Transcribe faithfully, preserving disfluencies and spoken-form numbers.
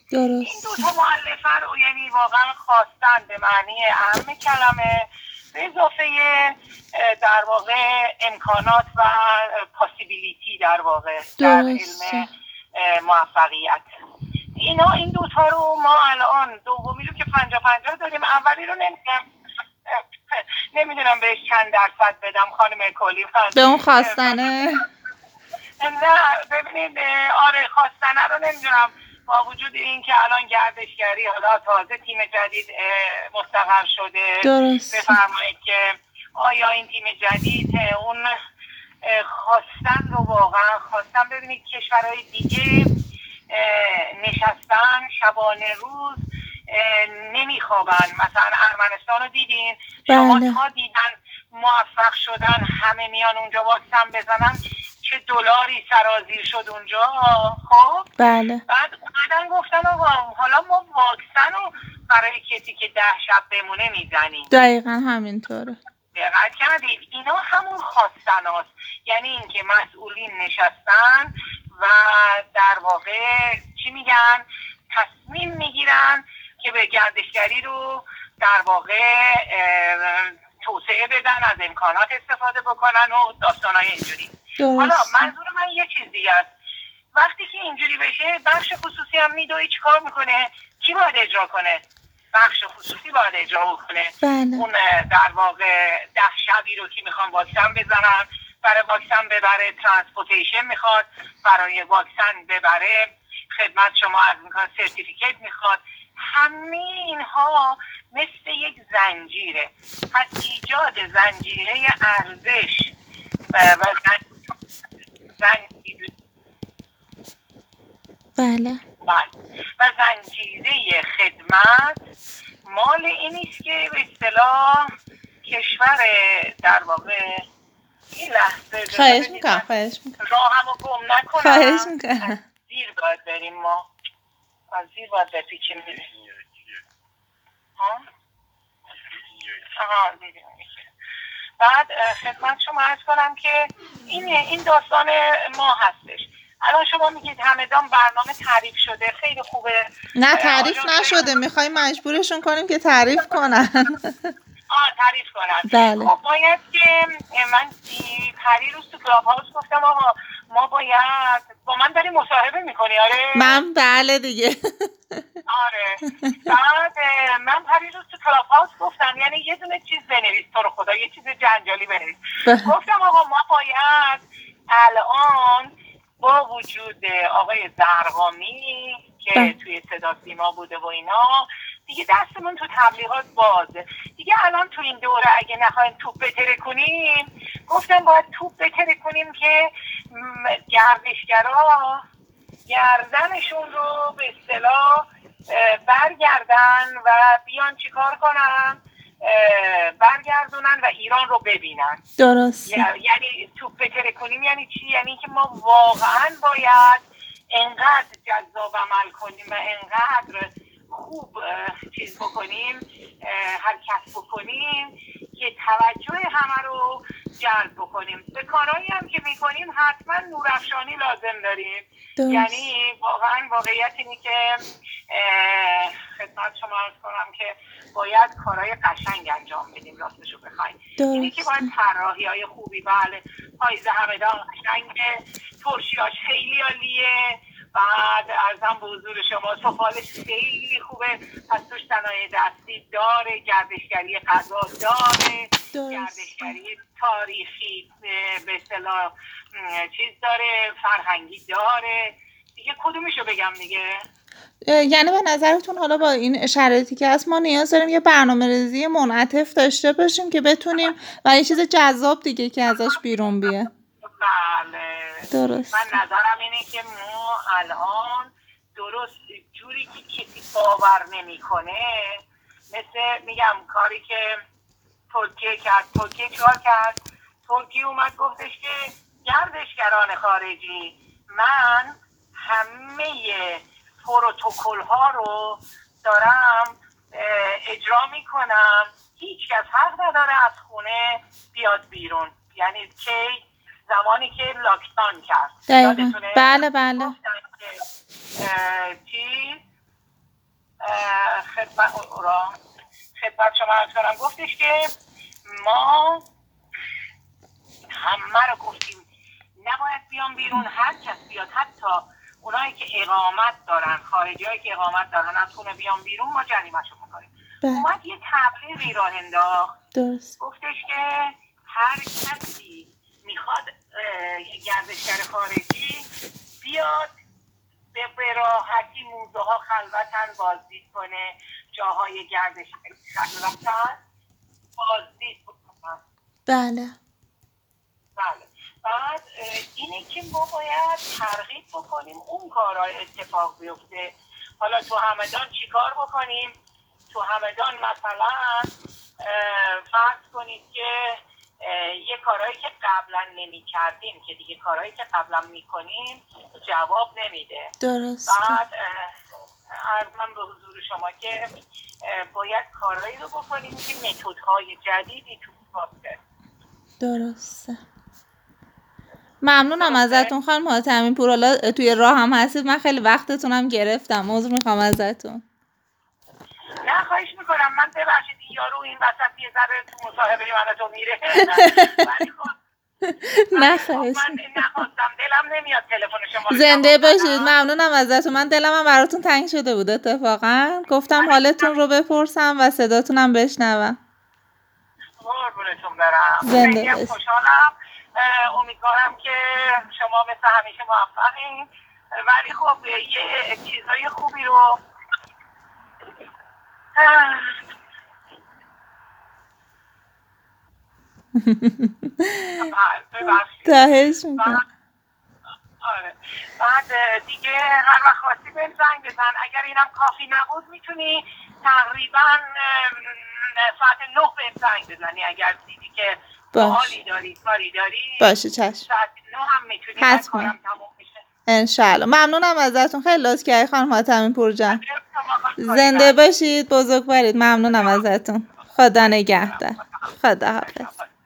این دو تا مؤلفه رو یعنی واقعا خواستن به معنی اهم کلمه، به اضافه در واقع امکانات و پاسیبیلیتی در واقع در علم موفقیت. اینا این دوتا رو ما الان دومی رو که پنجا پنجا داریم، اولی رو نمیدونم نمیدونم بهش چند درصد بدم خانم کلی به اون خواستنه. نه ببینید آره خواستنه رو نمیدونم، با وجود این که الان گردشگری حالا تازه تیم جدید مستقر شده، بفرمایید که آیا این تیم جدید اون خواستن رو واقعا خواستن. ببینید کشورهای دیگه نشستن شبانه روز نمیخوابن، مثلا ارمنستان رو دیدین شما تا دیدن موفق شدن همه میان اونجا واکسن بزنن، چه دلاری سرازیر شد اونجا. خب بله. بعد اومدن گفتن آقا حالا ما واکسن رو برای کسی که ده شب بمونه میزنیم. دقیقا همینطوره. دقت کردید اینا همون خواستن هاست، یعنی اینکه مسئولین نشستن و در واقع چی میگن تصمیم میگیرن که به گردشگری رو در واقع توسعه بدن، از امکانات استفاده بکنن و داستانای اینجوری. حالا منظور من یه چیز دیگه است، وقتی که اینجوری بشه بخش خصوصی هم میدوی چی کار میکنه؟ کی باید اجرا کنه؟ بخش خصوصی باید اجرا کنه. اون در واقع ده شبی رو که میخوان واکسن بزنن، برای واکسن ببره ترانسپورتیشن میخواد، برای واکسن ببره خدمت شما از میکنه سرتیفیکیت میخواد. همه اینها مثل یک زنجیره، پس ایجاد زنجیره ارزش و زنجیره بله و زنجیره خدمت مال اینیست که به اصطلاح کشور در واقع این لحظه خواهش میکنم خواهش میکنم راهمو گم نکنم، خواهش میکنم زیر باید بریم، ما از زیر باید بپیچیم بریم. ها؟ آها دیدیم. بعد خدمت شما عرض کنم که این این داستان ما هستش. الان شما میگید همدان برنامه تعریف شده، خیلی خوبه. نه تعریف نشده، میخوایم مجبورشون کنیم که تعریف کنن. آه تعریف کنن. بله. خب باید که من پری روز تو کلاب هاوس گفتم آقا ما باید با من داری مصاحبه میکنی؟ آره من بله دیگه. آره بعد من پری روز تو کلاب هاوس گفتم یعنی یه دونه چیز بنویس تو رو خدا، یه چیز جنجالی بنویس. گفتم آقا ما باید الان با وجود آقای زرقامی که توی صدا سیما بوده و اینا دیگه دستمون تو تبلیغات بازه دیگه، الان تو این دوره اگه نخواهیم توپ بتره کنیم، گفتم باید توپ بتره کنیم که گردشگرها گردنشون رو به اصطلاح برگردن و بیان چیکار کنن، برگردونن و ایران رو ببینن. درست. یعنی توپ بتره کنیم یعنی چی؟ یعنی که ما واقعا باید انقدر جذاب عمل کنیم و انقدر خوب چیز بکنیم، حرکت بکنیم که توجه همه رو جلب بکنیم. به کارهایی هم که میکنیم حتما نورافشانی لازم داریم. درست. یعنی واقعا واقعیت اینی که خدمت شما عرض کنم که باید کارهای قشنگ انجام بدیم راستشو بخوایم. اینی که باید طراحی‌های خوبی، بله پاییز همدان قشنگه، ترشیاش خیلی عالیه، بعد ارزم به حضور شما سفالش خیلی خوبه، پس توش صنایع دستی داره، گردشگری غذا داره، گردشگری تاریخی به اصطلاح چیز داره، فرهنگی داره دیگه. کدومشو بگم دیگه؟ یعنی به نظرتون حالا با این شرایطی که هست ما نیاز داریم یه برنامه‌ریزی منعطف داشته باشیم که بتونیم و یه چیز جذاب دیگه که ازش بیرون بیه. بله درست. من نظرم اینه که ما الان درست جوری که کسی باور نمیکنه، مثل میگم کاری که ترکیه کرد. ترکیه چیکار کرد؟ ترکیه اومد گفتش که گردشگران خارجی من همه پروتکل ها رو دارم اجرا میکنم، هیچ کس حق نداره از خونه بیاد بیرون. یعنی که زمانی که لاکداون کرد دقیقا. بله بله چی خدمت را خدمت شما عرض کنم، گفتش که ما همه رو گفتیم نباید بیان بیرون، هر کس بیاد، حتی اونایی که اقامت دارن، خارجیایی که اقامت دارن از خونه بیان بیرون ما جریمه‌شو می‌کنیم. اومد یه تبلیغی راه انداخت، درست. گفتش که هر کسی میخواد گردشگر خارجی بیاد به راحتی موزه ها خلوتن بازدید کنه، جاهای گردش خلوتن بازدید کنه. بله بله. بعد اینه که ما باید ترغیب بکنیم اون کارها اتفاق بیفته. حالا تو همدان چی کار بکنیم؟ تو همدان مثلا فرض کنید که یه کارهایی که قبلا نمی کردیم که دیگه کارهایی که قبلا می کنیم جواب نمیده. درست. بعد عرضم به حضور شما که باید کارهایی رو بکنیم که متدهای جدیدی تو باشه. درسته. ممنونم ازتون خانم حاتمی پور. حالا توی راه هم هستید، من خیلی وقتتونم گرفتم، عذر میخوام ازتون. نه خواهش میکنم، من ببخشید یارو این وسط یه ذره تو مصاحبه من تو میره. ولی خب نه خواهش من نخواستم، دلم نمیاد تلفن شما. زنده باشید. ممنونم ازتون. من دلم هم براتون تنگ شده بود اتفاقا، گفتم حالتون رو بپرسم و صداتونم بشنوم. قربونتون برم. زنده خیلی باشید. خوشحالم. امیدوارم که شما مثل همیشه موفقین، ولی خب یه چیزای خوبی رو تاهش میکنم. آره. بعد دیگه هر وقت خواستی بهم زنگ بزن. اگر اینم کافی نبود میتونی تقریبا ساعت نه بهم زنگ بزنی اگر دیدی که سوالی داری، کاری داری. باشه چشم. ساعت نه هم میتونی. حتما. کارم تموم میشه. انشالله. ممنونم ازتون، خیلی لطف کردید خانم حاتمی پور جان. زنده باشید، بزرگوارید. ممنونم ازتون. خدا نگهدار. خدا حافظ.